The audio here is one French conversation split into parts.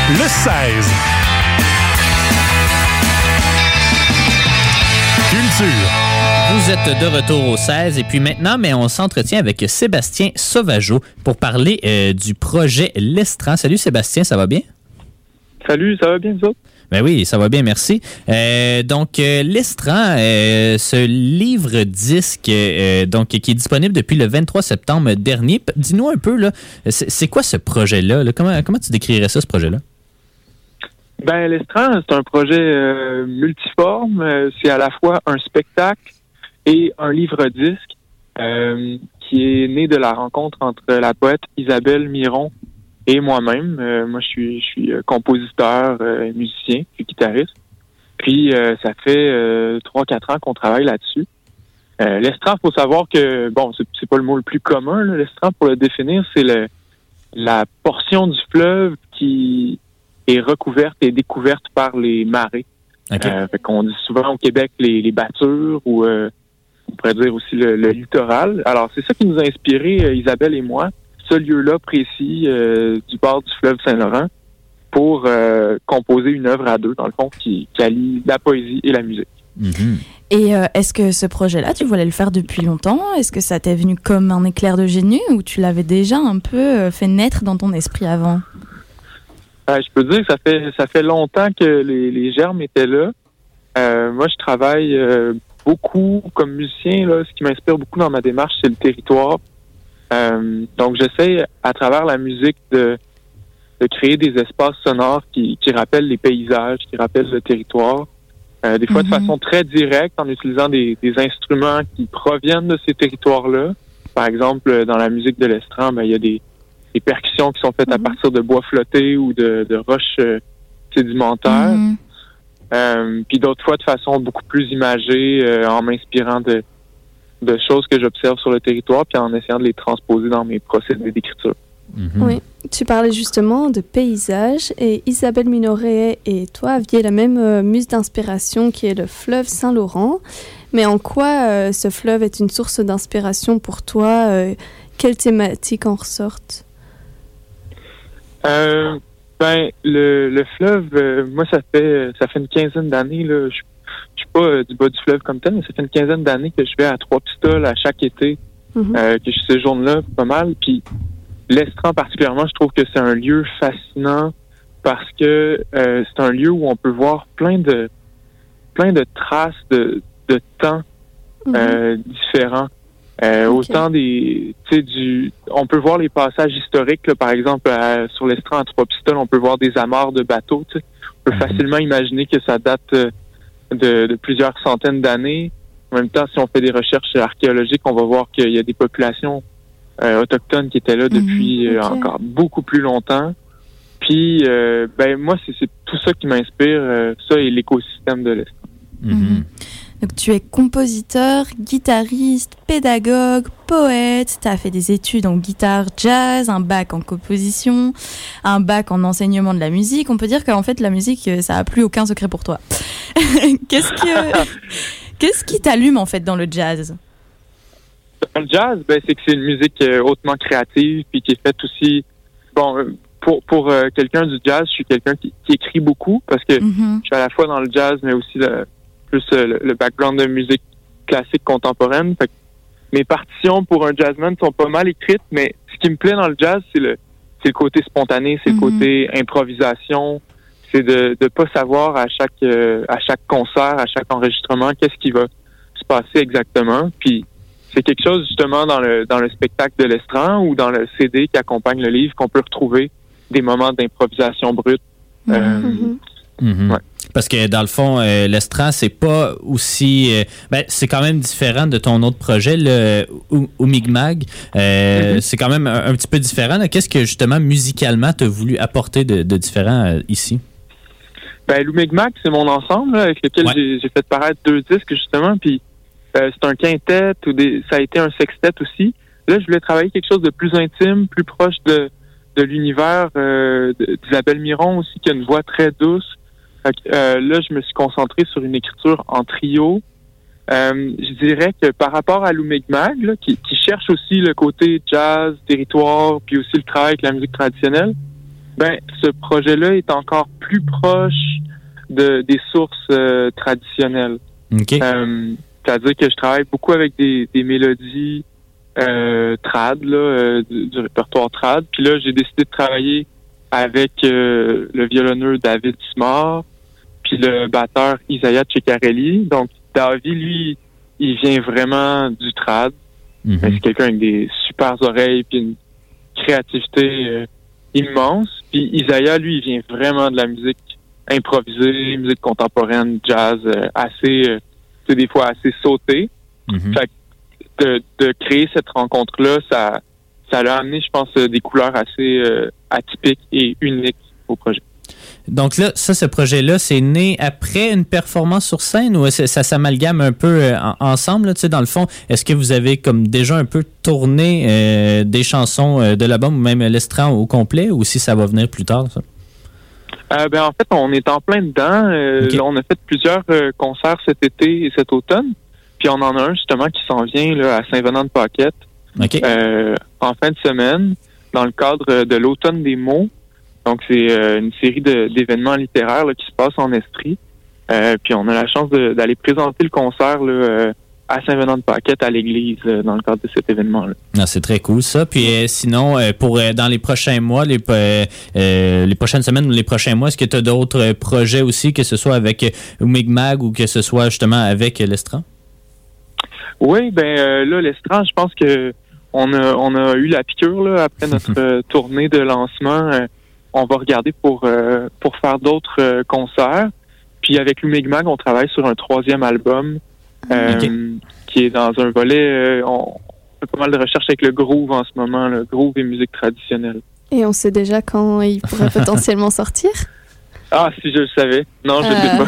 le 16. Culture. Vous êtes de retour au 16 et puis maintenant, on s'entretient avec Sébastien Sauvageau pour parler du projet L'Estran. Salut Sébastien, ça va bien? Salut, ça va bien vous autres? Ben oui, ça va bien, merci. Donc, L'Estran, ce livre-disque qui est disponible depuis le 23 septembre dernier. Dis-nous un peu, là, c'est quoi ce projet-là? Là? Comment tu décrirais ça, ce projet-là? Ben, L'Estran, c'est un projet multiforme. C'est à la fois un spectacle et un livre-disque qui est né de la rencontre entre la poète Isabelle Miron et moi-même. Moi, je suis compositeur, musicien, je suis guitariste. Puis, ça fait 3-4 ans qu'on travaille là-dessus. L'estran, faut savoir que, bon, c'est pas le mot le plus commun, là. L'estran, pour le définir, c'est la portion du fleuve qui est recouverte et découverte par les marées. Okay. Fait qu'on dit souvent au Québec les battures ou on pourrait dire aussi le littoral. Alors, c'est ça qui nous a inspiré, Isabelle et moi, ce lieu-là précis du bord du fleuve Saint-Laurent pour composer une œuvre à deux, dans le fond, qui allie la poésie et la musique. Mm-hmm. Et est-ce que ce projet-là, tu voulais le faire depuis longtemps? Est-ce que ça t'est venu comme un éclair de génie ou tu l'avais déjà un peu fait naître dans ton esprit avant? Je peux dire que ça fait longtemps que les germes étaient là. Moi, je travaille beaucoup comme musicien. Là, ce qui m'inspire beaucoup dans ma démarche, c'est le territoire. Donc, j'essaie, à travers la musique, de créer des espaces sonores qui rappellent les paysages, qui rappellent le territoire. Des fois de façon très directe, en utilisant des instruments qui proviennent de ces territoires-là. Par exemple, dans la musique de l'estran, il y a des percussions qui sont faites à partir de bois flottés ou de roches sédimentaires. Puis d'autres fois de façon beaucoup plus imagée, en m'inspirant de choses que j'observe sur le territoire, puis en essayant de les transposer dans mes procédés d'écriture. Mm-hmm. Oui, tu parlais justement de paysages et Isabelle Minoret et toi aviez la même muse d'inspiration qui est le fleuve Saint-Laurent. Mais en quoi ce fleuve est une source d'inspiration pour toi? Quelles thématiques en ressortent? Le fleuve, moi ça fait une quinzaine d'années là. Je suis pas du bas du fleuve comme tel, mais ça fait une quinzaine d'années que je vais à Trois-Pistoles à chaque été, que je séjourne là pas mal. Puis l'Estran particulièrement, je trouve que c'est un lieu fascinant parce que c'est un lieu où on peut voir plein de traces de temps différents. Autant on peut voir les passages historiques, là, par exemple sur l'Estran à Trois-Pistoles, on peut voir des amarres de bateaux. On peut facilement imaginer que ça date de plusieurs centaines d'années. En même temps, si on fait des recherches archéologiques, on va voir qu'il y a des populations autochtones qui étaient là depuis encore beaucoup plus longtemps. Puis, moi, c'est tout ça qui m'inspire, ça et l'écosystème de l'Estran. Mm-hmm. Donc, tu es compositeur, guitariste, pédagogue, poète. Tu as fait des études en guitare jazz, un bac en composition, un bac en enseignement de la musique. On peut dire qu'en fait, la musique, ça n'a plus aucun secret pour toi. Qu'est-ce qui t'allume, en fait, dans le jazz? Dans le jazz, c'est que c'est une musique hautement créative puis qui est faite aussi... Pour quelqu'un du jazz, je suis quelqu'un qui écrit beaucoup parce que je suis à la fois dans le jazz, mais aussi le background de musique classique contemporaine. Fait que mes partitions pour un jazzman sont pas mal écrites, mais ce qui me plaît dans le jazz, c'est le côté spontané, c'est le côté improvisation, c'est de pas savoir à chaque concert, à chaque enregistrement, qu'est-ce qui va se passer exactement. Puis c'est quelque chose justement dans le spectacle de l'Estran ou dans le CD qui accompagne le livre qu'on peut retrouver des moments d'improvisation brute. Ouais. Parce que dans le fond, l'Estran, c'est pas aussi... c'est quand même différent de ton autre projet, le Oumigmag. C'est quand même un petit peu différent. Là. Qu'est-ce que justement, musicalement, tu as voulu apporter de différent ici? L'Oumigmag, c'est mon ensemble là, avec lequel j'ai fait paraître 2 disques justement, puis c'est un quintet, ça a été un sextet aussi. Là, je voulais travailler quelque chose de plus intime, plus proche de l'univers d'Isabelle Miron aussi, qui a une voix très douce. Là, je me suis concentré sur une écriture en trio. Je dirais que par rapport à l'Oumigmag, là, qui cherche aussi le côté jazz, territoire, puis aussi le travail avec la musique traditionnelle, Ben, ce projet-là est encore plus proche des sources traditionnelles. OK. C'est-à-dire que je travaille beaucoup avec des mélodies trad, là, du répertoire trad. Puis là, j'ai décidé de travailler avec le violonneux David Smart, puis le batteur Isaiah Ceccarelli. Donc, David, lui, il vient vraiment du trad. Mm-hmm. C'est quelqu'un avec des super oreilles puis une créativité immense. Puis Isaiah, lui, il vient vraiment de la musique improvisée, musique contemporaine, jazz, assez, des fois assez sautée. Mm-hmm. Fait que de créer cette rencontre-là, ça l'a amené, je pense, des couleurs assez atypiques et uniques au projet. Donc là, ce projet-là, c'est né après une performance sur scène ou ça s'amalgame un peu ensemble, là, tu sais, dans le fond? Est-ce que vous avez comme déjà un peu tourné des chansons de l'album ou même l'estran au complet ou si ça va venir plus tard, ça? Ben en fait, on est en plein dedans. Okay. Là, on a fait plusieurs concerts cet été et cet automne. Puis on en a un justement qui s'en vient là, à Saint-Venant-de-Paquette Okay. en fin de semaine dans le cadre de l'Automne des mots. Donc, c'est une série d'événements littéraires là, qui se passent en Estrie. Puis on a la chance d'aller présenter le concert là, à Saint-Venant-de-Paquette à l'église dans le cadre de cet événement-là. Ah, c'est très cool ça. Puis sinon, pour dans les prochains mois, les prochaines semaines ou les prochains mois, est-ce que tu as d'autres projets aussi, que ce soit avec Mi'kmaq ou que ce soit justement avec l'Estran? Oui, ben là, l'Estran, je pense que on a eu la piqûre là, après notre tournée de lancement. On va regarder pour faire d'autres concerts. Puis avec Mi'kmaq, on travaille sur un 3e album qui est dans un volet... on fait pas mal de recherches avec le groove en ce moment, le groove et musique traditionnelle. Et on sait déjà quand il pourrait potentiellement sortir? Ah, si je le savais. Non,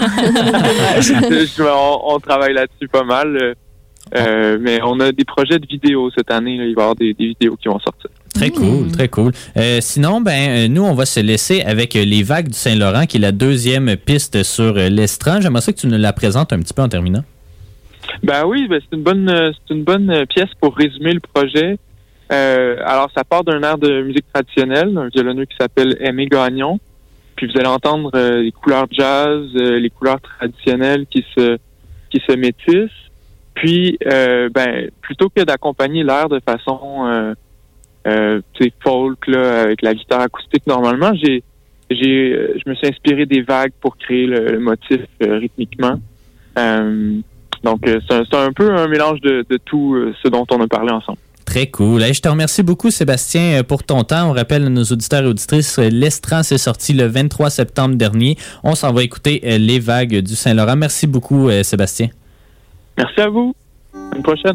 je ne sais pas. On travaille là-dessus pas mal. Mais on a des projets de vidéos cette année. Là, il va y avoir des vidéos qui vont sortir. Très cool, très cool. Sinon, nous, on va se laisser avec Les Vagues du Saint-Laurent, qui est la 2e piste sur l'Estran. J'aimerais ça que tu nous la présentes un petit peu en terminant. Ben oui, c'est une bonne pièce pour résumer le projet. Alors, ça part d'un air de musique traditionnelle, un violonneux qui s'appelle Aimé Gagnon. Puis vous allez entendre les couleurs jazz, les couleurs traditionnelles qui se métissent. Puis, plutôt que d'accompagner l'air de façon folk là, avec la guitare acoustique normalement, je me suis inspiré des vagues pour créer le motif rythmiquement. Donc, c'est un peu un mélange de tout ce dont on a parlé ensemble. Très cool. Je te remercie beaucoup, Sébastien, pour ton temps. On rappelle à nos auditeurs et auditrices, l'Estran s'est sorti le 23 septembre dernier. On s'en va écouter Les Vagues du Saint-Laurent. Merci beaucoup, Sébastien. Merci à vous. À une prochaine.